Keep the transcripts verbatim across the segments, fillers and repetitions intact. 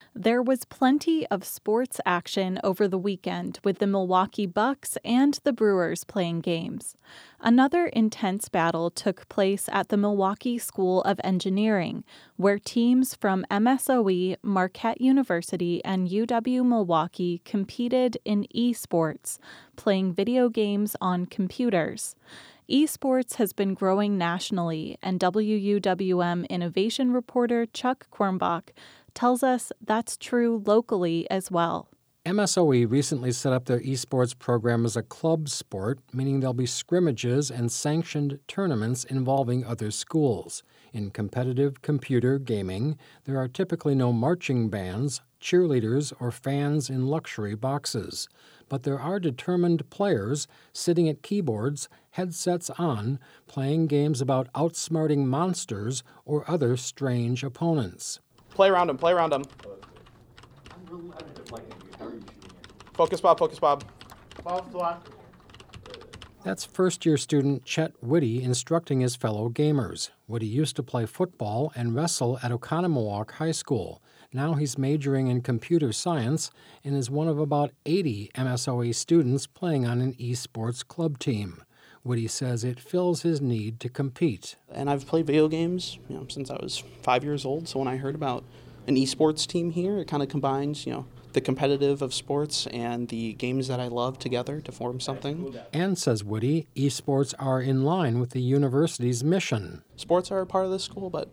There was plenty of sports action over the weekend with the Milwaukee Bucks and the Brewers playing games. Another intense battle took place at the Milwaukee School of Engineering, where teams from M S O E, Marquette University, and U W-Milwaukee competed in esports, playing video games on computers. Esports has been growing nationally, and W U W M innovation reporter Chuck Quirmbach tells us that's true locally as well. M S O E recently set up their esports program as a club sport, meaning there'll be scrimmages and sanctioned tournaments involving other schools. In competitive computer gaming, there are typically no marching bands, cheerleaders, or fans in luxury boxes. But there are determined players sitting at keyboards, headsets on, playing games about outsmarting monsters or other strange opponents. Play around him, play around him. Focus, Bob, focus, Bob. That's first-year student Chet Whitty instructing his fellow gamers. Whitty used to play football and wrestle at Oconomowoc High School. Now he's majoring in computer science and is one of about eighty M S O E students playing on an esports club team. Whitty says it fills his need to compete. And I've played video games, you know, since I was five years old. So when I heard about an esports team here, it kind of combines, you know, the competitive of sports and the games that I love together to form something. And, says Whitty, esports are in line with the university's mission. Sports are a part of the school, but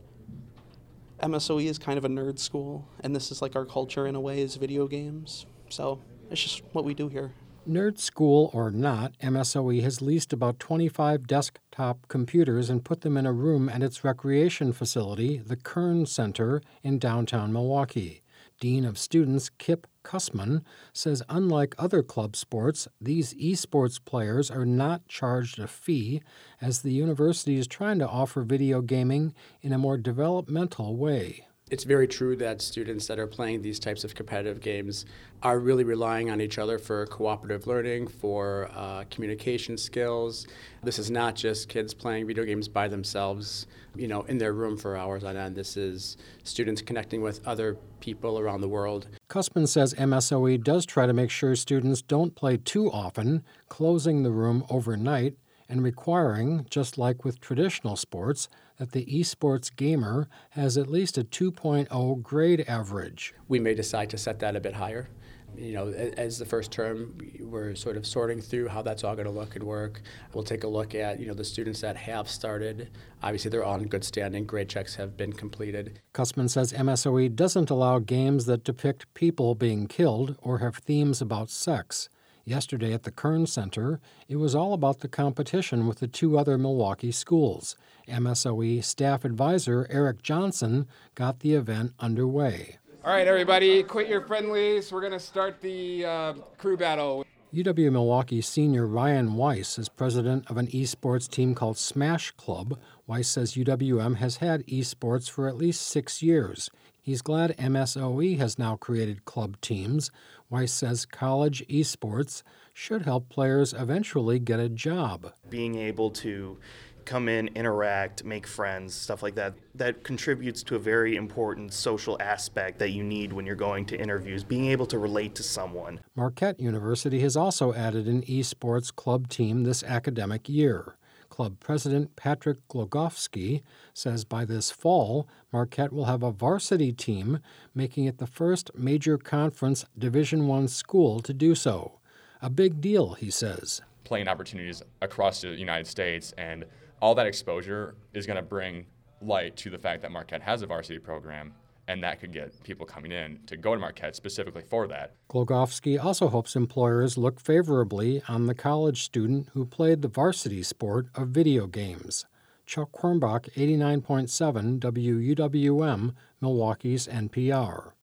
M S O E is kind of a nerd school, and this is like our culture in a way, is video games. So it's just what we do here. Nerd school or not, M S O E has leased about twenty-five desktop computers and put them in a room at its recreation facility, the Kern Center, in downtown Milwaukee. Dean of Students Kip Kussman says unlike other club sports, these esports players are not charged a fee, as the university is trying to offer video gaming in a more developmental way. It's very true that students that are playing these types of competitive games are really relying on each other for cooperative learning, for uh, communication skills. This is not just kids playing video games by themselves, you know, in their room for hours on end. This is students connecting with other people around the world. Kussman says M S O E does try to make sure students don't play too often, closing the room overnight and requiring, just like with traditional sports, that the esports gamer has at least a two point oh grade average. We may decide to set that a bit higher. You know, as the first term, we're sort of sorting through how that's all going to look and work. We'll take a look at, you know, the students that have started. Obviously, they're all in good standing. Grade checks have been completed. Kussman says M S O E doesn't allow games that depict people being killed or have themes about sex. Yesterday at the Kern Center, it was all about the competition with the two other Milwaukee schools. M S O E staff advisor Eric Johnson got the event underway. All right, everybody, quit your friendlies. We're going to start the uh, crew battle. U W-Milwaukee senior Ryan Weiss is president of an esports team called Smash Club. Weiss says U W M has had esports for at least six years. He's glad M S O E has now created club teams. Weiss says college esports should help players eventually get a job. Being able to come in, interact, make friends, stuff like that, that contributes to a very important social aspect that you need when you're going to interviews, being able to relate to someone. Marquette University has also added an esports club team this academic year. Club president Patrick Glogowski says by this fall, Marquette will have a varsity team, making it the first major conference Division I school to do so. A big deal, he says. Playing opportunities across the United States, and all that exposure is going to bring light to the fact that Marquette has a varsity program, and that could get people coming in to go to Marquette specifically for that. Glogowski also hopes employers look favorably on the college student who played the varsity sport of video games. Chuck Quirmbach, eighty-nine point seven W U W M, Milwaukee's N P R.